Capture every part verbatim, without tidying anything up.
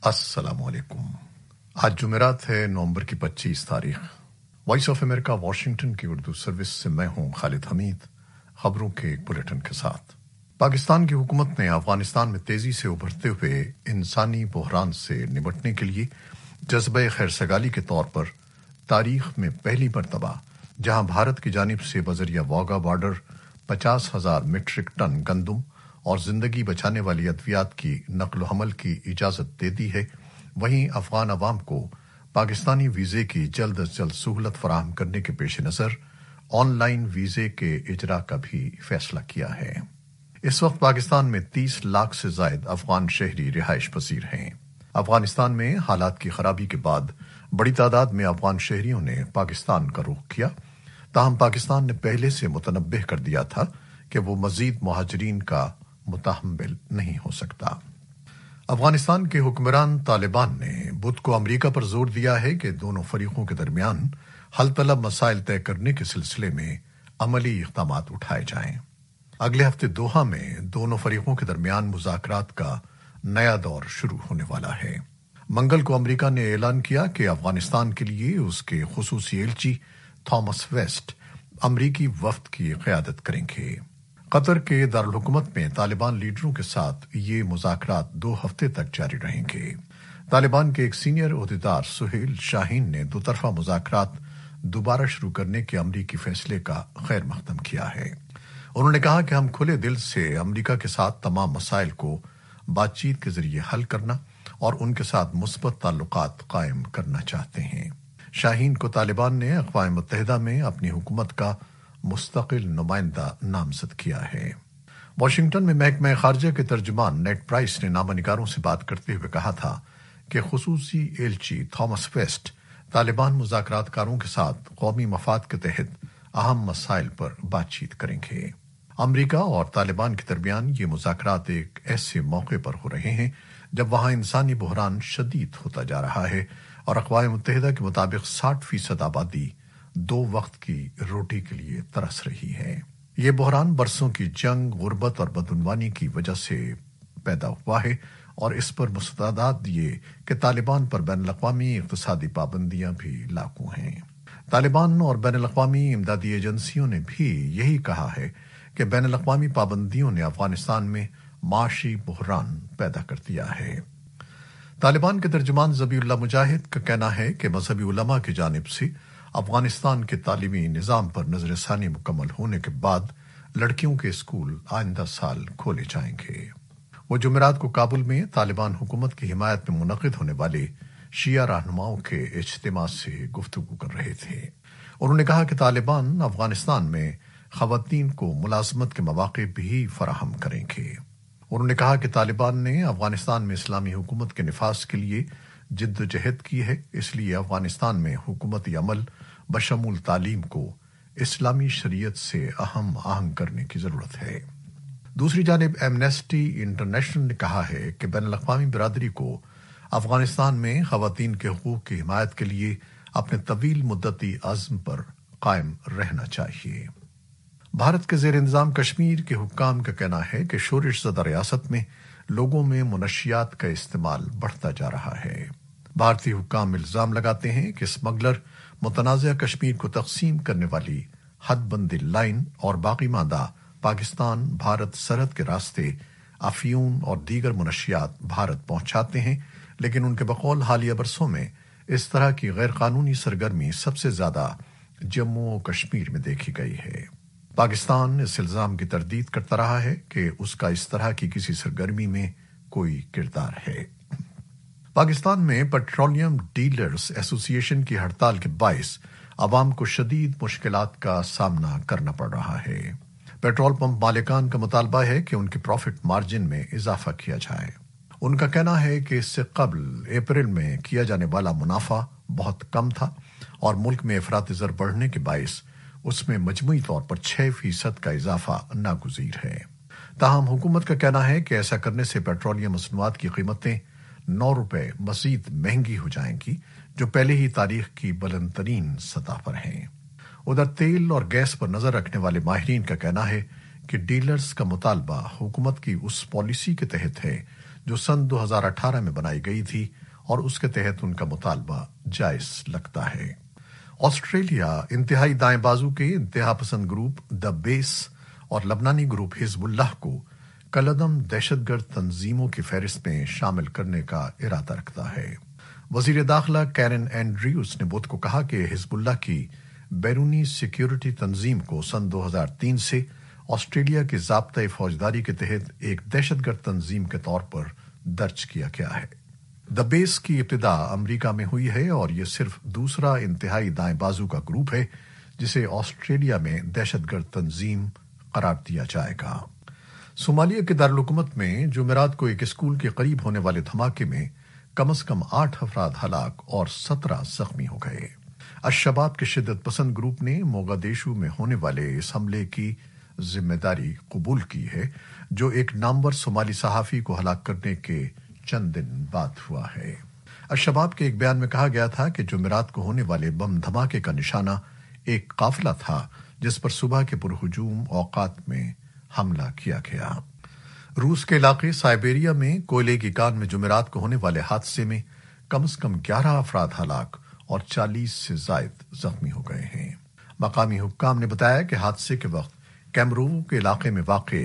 السلام علیکم۔ آج جمعرات ہے، نومبر کی پچیس تاریخ۔ وائس آف امریکہ واشنگٹن کی اردو سروس سے میں ہوں خالد حمید، خبروں کے ایک بلیٹن کے ساتھ۔ پاکستان کی حکومت نے افغانستان میں تیزی سے ابھرتے ہوئے انسانی بحران سے نمٹنے کے لیے جذبہ خیرسگالی کے طور پر تاریخ میں پہلی مرتبہ جہاں بھارت کی جانب سے بذریعہ واگا بارڈر پچاس ہزار میٹرک ٹن گندم اور زندگی بچانے والی ادویات کی نقل و حمل کی اجازت دے دی ہے، وہیں افغان عوام کو پاکستانی ویزے کی جلد از جلد سہولت فراہم کرنے کے پیش نظر آن لائن ویزے کے اجراء کا بھی فیصلہ کیا ہے۔ اس وقت پاکستان میں تیس لاکھ سے زائد افغان شہری رہائش پذیر ہیں۔ افغانستان میں حالات کی خرابی کے بعد بڑی تعداد میں افغان شہریوں نے پاکستان کا رخ کیا، تاہم پاکستان نے پہلے سے متنبہ کر دیا تھا کہ وہ مزید مہاجرین کا متحمل نہیں ہو سکتا۔ افغانستان کے حکمران طالبان نے بدھ کو امریکہ پر زور دیا ہے کہ دونوں فریقوں کے درمیان حل طلب مسائل طے کرنے کے سلسلے میں عملی اقدامات اٹھائے جائیں۔ اگلے ہفتے دوحہ میں دونوں فریقوں کے درمیان مذاکرات کا نیا دور شروع ہونے والا ہے۔ منگل کو امریکہ نے اعلان کیا کہ افغانستان کے لیے اس کے خصوصی ایلچی تھامس ویسٹ امریکی وفد کی قیادت کریں گے۔ قطر کے دارالحکومت میں طالبان لیڈروں کے ساتھ یہ مذاکرات دو ہفتے تک جاری رہیں گے۔ طالبان کے ایک سینئر عہدیدار سہیل شاہین نے دو طرفہ مذاکرات دوبارہ شروع کرنے کے امریکی فیصلے کا خیر مقدم کیا ہے۔ انہوں نے کہا کہ ہم کھلے دل سے امریکہ کے ساتھ تمام مسائل کو بات چیت کے ذریعے حل کرنا اور ان کے ساتھ مثبت تعلقات قائم کرنا چاہتے ہیں۔ شاہین کو طالبان نے اقوام متحدہ میں اپنی حکومت کا مستقل نمائندہ نامزد کیا ہے۔ واشنگٹن میں محکمہ خارجہ کے ترجمان نیڈ پرائس نے نامہ نگاروں سے بات کرتے ہوئے کہا تھا کہ خصوصی ایلچی تھامس ویسٹ طالبان مذاکرات کاروں کے ساتھ قومی مفاد کے تحت اہم مسائل پر بات چیت کریں گے۔ امریکہ اور طالبان کے درمیان یہ مذاکرات ایک ایسے موقع پر ہو رہے ہیں جب وہاں انسانی بحران شدید ہوتا جا رہا ہے اور اقوام متحدہ کے مطابق ساٹھ فیصد آبادی دو وقت کی روٹی کے لیے ترس رہی ہے۔ یہ بحران برسوں کی جنگ، غربت اور بدعنوانی کی وجہ سے پیدا ہوا ہے اور اس پر مستندات یہ کہ طالبان پر بین الاقوامی اقتصادی پابندیاں بھی لاگو ہیں۔ طالبان اور بین الاقوامی امدادی ایجنسیوں نے بھی یہی کہا ہے کہ بین الاقوامی پابندیوں نے افغانستان میں معاشی بحران پیدا کر دیا ہے۔ طالبان کے ترجمان ذبیح اللہ مجاہد کا کہنا ہے کہ مذہبی علماء کی جانب سے افغانستان کے تعلیمی نظام پر نظر ثانی مکمل ہونے کے بعد لڑکیوں کے اسکول آئندہ سال کھولے جائیں گے۔ وہ جمعرات کو کابل میں طالبان حکومت کی حمایت میں منعقد ہونے والے شیعہ رہنماؤں کے اجتماع سے گفتگو کر رہے تھے۔ انہوں نے کہا کہ طالبان افغانستان میں خواتین کو ملازمت کے مواقع بھی فراہم کریں گے۔ انہوں نے کہا کہ طالبان نے افغانستان میں اسلامی حکومت کے نفاذ کے لیے جد و جہد کی ہے، اس لیے افغانستان میں حکومتی عمل بشمول تعلیم کو اسلامی شریعت سے اہم آہنگ کرنے کی ضرورت ہے۔ دوسری جانب ایمنسٹی انٹرنیشنل نے کہا ہے کہ بین الاقوامی برادری کو افغانستان میں خواتین کے حقوق کی حمایت کے لیے اپنے طویل مدتی عزم پر قائم رہنا چاہیے۔ بھارت کے زیر انتظام کشمیر کے حکام کا کہنا ہے کہ شورش زدہ ریاست میں لوگوں میں منشیات کا استعمال بڑھتا جا رہا ہے۔ بھارتی حکام الزام لگاتے ہیں کہ اسمگلر متنازع کشمیر کو تقسیم کرنے والی حد بندی لائن اور باقی ماندہ پاکستان بھارت سرحد کے راستے افیون اور دیگر منشیات بھارت پہنچاتے ہیں، لیکن ان کے بقول حالیہ برسوں میں اس طرح کی غیر قانونی سرگرمی سب سے زیادہ جموں و کشمیر میں دیکھی گئی ہے۔ پاکستان اس الزام کی تردید کرتا رہا ہے کہ اس کا اس طرح کی کسی سرگرمی میں کوئی کردار ہے۔ پاکستان میں پیٹرولیم ڈیلرز ایسوسی ایشن کی ہڑتال کے باعث عوام کو شدید مشکلات کا سامنا کرنا پڑ رہا ہے۔ پیٹرول پمپ مالکان کا مطالبہ ہے کہ ان کے پروفٹ مارجن میں اضافہ کیا جائے۔ ان کا کہنا ہے کہ اس سے قبل اپریل میں کیا جانے والا منافع بہت کم تھا اور ملک میں افراط زر بڑھنے کے باعث اس میں مجموعی طور پر چھ فیصد کا اضافہ ناگزیر ہے۔ تاہم حکومت کا کہنا ہے کہ ایسا کرنے سے پیٹرولیم مصنوعات کی قیمتیں نو روپے مزید مہنگی ہو جائیں گی، جو پہلے ہی تاریخ کی بلند ترین سطح پر ہیں۔ ادھر تیل اور گیس پر نظر رکھنے والے ماہرین کا کہنا ہے کہ ڈیلرز کا مطالبہ حکومت کی اس پالیسی کے تحت ہے جو سن دو ہزار اٹھارہ میں بنائی گئی تھی اور اس کے تحت ان کا مطالبہ جائز لگتا ہے۔ آسٹریلیا انتہائی دائیں بازو کے انتہا پسند گروپ دا بیس اور لبنانی گروپ حزب اللہ کو کالعدم دہشت گرد تنظیموں کی فہرست میں شامل کرنے کا ارادہ رکھتا ہے۔ وزیر داخلہ کیرن اینڈریوز نے بدھ کو کہا کہ حزب اللہ کی بیرونی سیکیورٹی تنظیم کو سن دو ہزار تین سے آسٹریلیا کی ضابطۂ فوجداری کے تحت ایک دہشت گرد تنظیم کے طور پر درج کیا گیا ہے۔ دا بیس کی ابتدا امریکہ میں ہوئی ہے اور یہ صرف دوسرا انتہائی دائیں بازو کا گروپ ہے جسے آسٹریلیا میں دہشت گرد تنظیم قرار دیا جائے گا۔ صومالیہ کے دارالحکومت میں جمعرات کو ایک اسکول کے قریب ہونے والے دھماکے میں کم از کم آٹھ افراد ہلاک اور سترہ زخمی ہو گئے۔ الشباب کے شدت پسند گروپ نے موگادیشو میں ہونے والے اس حملے کی ذمہ داری قبول کی ہے جو ایک نامور صومالی صحافی کو ہلاک کرنے کے چند دن بعد ہوا ہے۔ الشباب کے ایک بیان میں کہا گیا تھا کہ جمعرات کو ہونے والے بم دھماکے کا نشانہ ایک قافلہ تھا جس پر صبح کے پرہجوم اوقات میں حملہ کیا گیا۔ روس کے علاقے سائبیریا میں کوئلے کی کان میں جمعرات کو ہونے والے حادثے میں کم از کم گیارہ افراد ہلاک اور چالیس سے زائد زخمی ہو گئے ہیں۔ مقامی حکام نے بتایا کہ حادثے کے وقت کیمروو کے علاقے میں واقع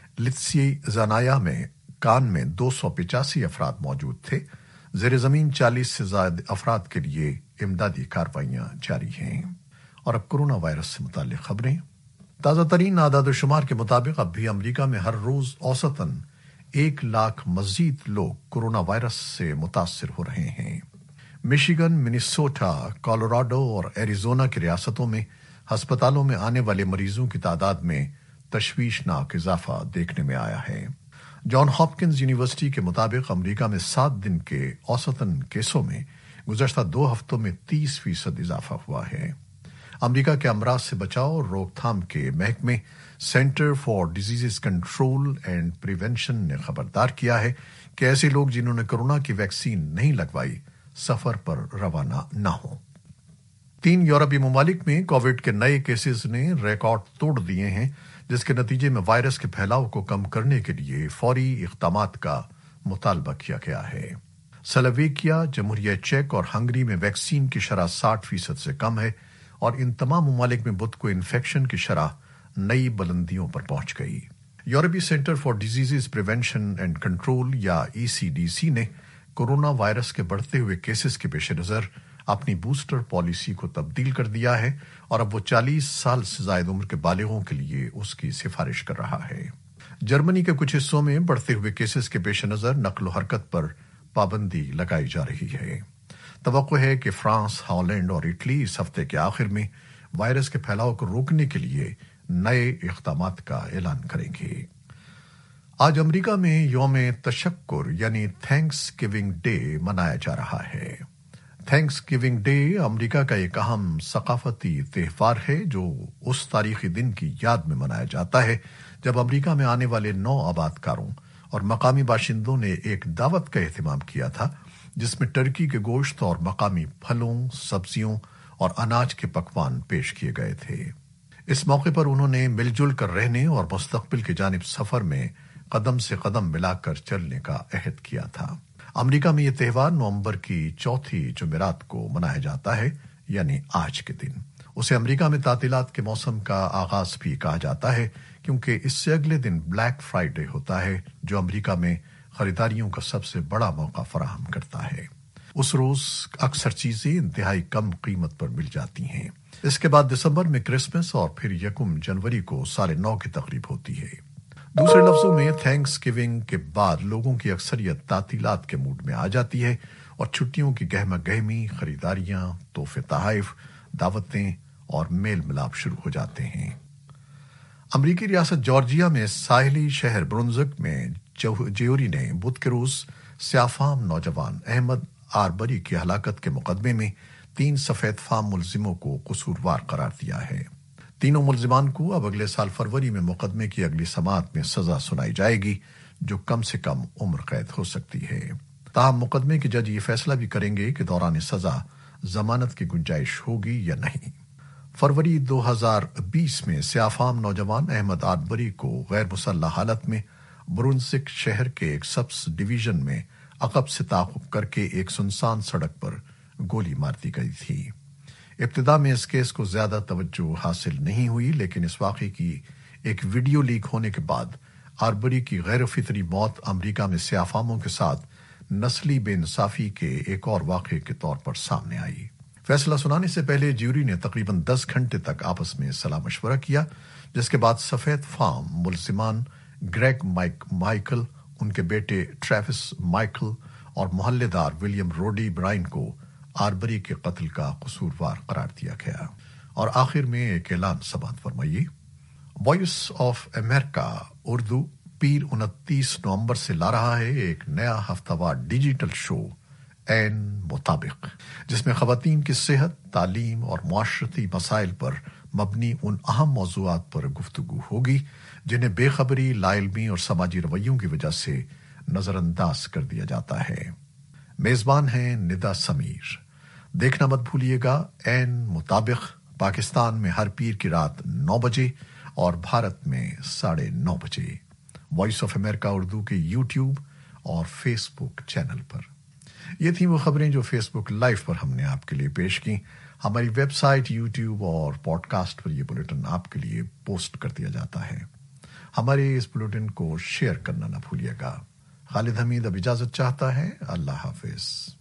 لتسی زانایا میں کان میں دو سو پچاسی افراد موجود تھے۔ زیر زمین چالیس سے زائد افراد کے لیے امدادی کارروائیاں جاری ہیں۔ اور اب کورونا وائرس سے متعلق خبریں۔ تازہ ترین اعداد و شمار کے مطابق اب بھی امریکہ میں ہر روز اوسطاً ایک لاکھ مزید لوگ کورونا وائرس سے متاثر ہو رہے ہیں۔ مشیگن، منیسوٹا، کولوراڈو اور ایریزونا کی ریاستوں میں ہسپتالوں میں آنے والے مریضوں کی تعداد میں تشویشناک اضافہ دیکھنے میں آیا ہے۔ جان ہاپکنز یونیورسٹی کے مطابق امریکہ میں سات دن کے اوسطاً کیسوں میں گزشتہ دو ہفتوں میں تیس فیصد اضافہ ہوا ہے۔ امریکہ کے امراض سے بچاؤ اور روک تھام کے محکمے Center for Disease Control and Prevention نے خبردار کیا ہے کہ ایسے لوگ جنہوں نے کورونا کی ویکسین نہیں لگوائی سفر پر روانہ نہ ہوں۔ تین یورپی ممالک میں کووڈ کے نئے کیسز نے ریکارڈ توڑ دیے ہیں جس کے نتیجے میں وائرس کے پھیلاؤ کو کم کرنے کے لیے فوری اقدامات کا مطالبہ کیا گیا ہے۔ سلوواکیہ، جمہوریہ چیک اور ہنگری میں ویکسین کی شرح ساٹھ فیصد سے کم ہے اور ان تمام ممالک میں بدھ کو انفیکشن کی شرح نئی بلندیوں پر پہنچ گئی۔ یورپی Centre for Disease Prevention and Control یا ای سی ڈی سی نے کورونا وائرس کے بڑھتے ہوئے کیسز کے پیش نظر اپنی بوسٹر پالیسی کو تبدیل کر دیا ہے اور اب وہ چالیس سال سے زائد عمر کے بالغوں کے لیے اس کی سفارش کر رہا ہے۔ جرمنی کے کچھ حصوں میں بڑھتے ہوئے کیسز کے پیش نظر نقل و حرکت پر پابندی لگائی جا رہی ہے۔ توقع ہے کہ فرانس، ہالینڈ اور اٹلی اس ہفتے کے آخر میں وائرس کے پھیلاؤ کو روکنے کے لیے نئے اقدامات کا اعلان کریں گے۔ آج امریکہ میں یوم تشکر یعنی تھینکس گیونگ ڈے منایا جا رہا ہے۔ تھینکس گیونگ ڈے امریکہ کا ایک اہم ثقافتی تہوار ہے جو اس تاریخی دن کی یاد میں منایا جاتا ہے جب امریکہ میں آنے والے نو آباد کاروں اور مقامی باشندوں نے ایک دعوت کا اہتمام کیا تھا جس میں ٹرکی کے گوشت اور مقامی پھلوں، سبزیوں اور اناج کے پکوان پیش کیے گئے تھے۔ اس موقع پر انہوں نے مل جل کر رہنے اور مستقبل کی جانب سفر میں قدم سے قدم ملا کر چلنے کا عہد کیا تھا۔ امریکہ میں یہ تہوار نومبر کی چوتھی جمعرات کو منایا جاتا ہے یعنی آج کے دن۔ اسے امریکہ میں تعطیلات کے موسم کا آغاز بھی کہا جاتا ہے کیونکہ اس سے اگلے دن بلیک فرائیڈے ہوتا ہے جو امریکہ میں خریداریوں کا سب سے بڑا موقع فراہم کرتا ہے۔ اس روز اکثر چیزیں انتہائی کم قیمت پر مل جاتی ہیں۔ اس کے بعد دسمبر میں کرسمس اور پھر یکم جنوری کو سال نو کی تقریب ہوتی ہے۔ دوسرے لفظوں میں تھینکس گیونگ کے بعد لوگوں کی اکثریت تعطیلات کے موڈ میں آ جاتی ہے اور چھٹیوں کی گہما گہمی، خریداریاں، تحفے تحائف، دعوتیں اور میل ملاپ شروع ہو جاتے ہیں۔ امریکی ریاست جارجیا میں ساحلی شہر برونزک میں جیوری نے بدھ کے روز سیاہ فام نوجوان احمد آربری کی ہلاکت کے مقدمے میں تین سفید فام ملزموں کو قصوروار قرار دیا ہے۔ تینوں ملزمان کو اب اگلے سال فروری میں مقدمے کی اگلی سماعت میں سزا سنائی جائے گی جو کم سے کم عمر قید ہو سکتی ہے۔ تاہم مقدمے کے جج یہ فیصلہ بھی کریں گے کہ دوران سزا ضمانت کی گنجائش ہوگی یا نہیں۔ فروری دو ہزار بیس میں سیاہ فام نوجوان احمد آربری کو غیر مسلح حالت میں برونسک شہر کے ایک سبز ڈویژن میں عقب سے تعاقب کر کے ایک سنسان سڑک پر گولی مار دی گئی تھی۔ ابتدا میں اس کیس کو زیادہ توجہ حاصل نہیں ہوئی، لیکن اس واقعے کی ایک ویڈیو لیک ہونے کے بعد آربری کی غیر فطری موت امریکہ میں سیاہ فاموں کے ساتھ نسلی بے انصافی کے ایک اور واقعے کے طور پر سامنے آئی۔ فیصلہ سنانے سے پہلے جیوری نے تقریباً دس گھنٹے تک آپس میں صلاح مشورہ کیا، جس کے بعد سفید فام ملزمان گریگ مائک مائیکل، ان کے بیٹے ٹریوس مائیکل اور محلے دار ولیم روڈی برائن کو آربری کے قتل کا قصوروار قرار دیا گیا۔ اور آخر میں ایک اعلان سماعت فرمائیے۔ وائس آف امریکہ اردو پیر انتیس نومبر سے لا رہا ہے ایک نیا ہفتہ وار ڈیجیٹل شو عین مطابق، جس میں خواتین کی صحت، تعلیم اور معاشرتی مسائل پر مبنی ان اہم موضوعات پر گفتگو ہوگی جنہیں بے خبری، لا علمی اور سماجی رویوں کی وجہ سے نظر انداز کر دیا جاتا ہے۔ میزبان ہیں ندا سمیر۔ دیکھنا مت بھولیے گا عین مطابق، پاکستان میں ہر پیر کی رات نو بجے اور بھارت میں ساڑھے نو بجے وائس آف امریکہ اردو کے یوٹیوب اور فیس بک چینل پر۔ یہ تھیں وہ خبریں جو فیس بک لائیو پر ہم نے آپ کے لیے پیش کی۔ ہماری ویب سائٹ، یوٹیوب اور پوڈ کاسٹ پر یہ بلیٹن آپ کے لیے پوسٹ کر دیا جاتا ہے۔ ہمارے اس بلیٹن کو شیئر کرنا نہ بھولیے گا۔ خالد حمید اب اجازت چاہتا ہے۔ اللہ حافظ۔